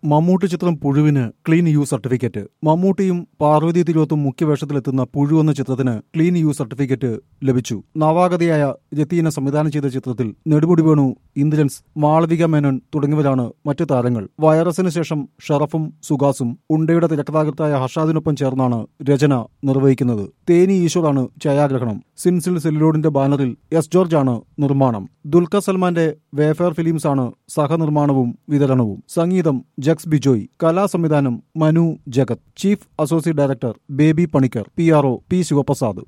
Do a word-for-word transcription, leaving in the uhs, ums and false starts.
മമ്മൂട്ടി ചിത്രം പുഴുവിന് clean U certificate. മമ്മൂട്ടിയും പാർവതി തിരുവോത്തും മുഖ്യവേഷത്തിലെത്തുന്ന പുഴു എന്ന ചിത്രത്തിന് ക്ലീൻ യു സർട്ടിഫിക്കറ്റ് ലഭിച്ചു. നവാഗതയായ രതീന സംവിധാനം ചെയ്ത ചിത്രത്തിൽ നെടുമുടി വേണു, ഇന്ദ്രൻസ്, മാളവിക മേനോൻ തുടങ്ങിയവരാണ് മറ്റു താരങ്ങൾ. വൈറസിന് ശേഷം ഷറഫും സുഹാസും ഉണ്ടയുടെ തിരക്കഥാകൃത്തായ ഹർഷാദിനൊപ്പം ചേർന്നാണ് രചന നിർവഹിക്കുന്നത്. തേനി ഈശ്വറാണ് ഛായാഗ്രഹണം. സിൻസിൽ സെല്ലുലോഡിന്റെ ബാനറിൽ എസ് ജോർജ് ആണ് നിർമ്മാണം. ദുൽഖർ സൽമാന്റെ വേഫെയർ ഫിലിംസ് ആണ് സഹനിർമ്മാണവും വിതരണവും. സംഗീതം ജക്സ് ബിജോയ്. കലാസംവിധാനം Manu Jagath. Chief associate director Baby Panicker. P R O P Sivaprasad.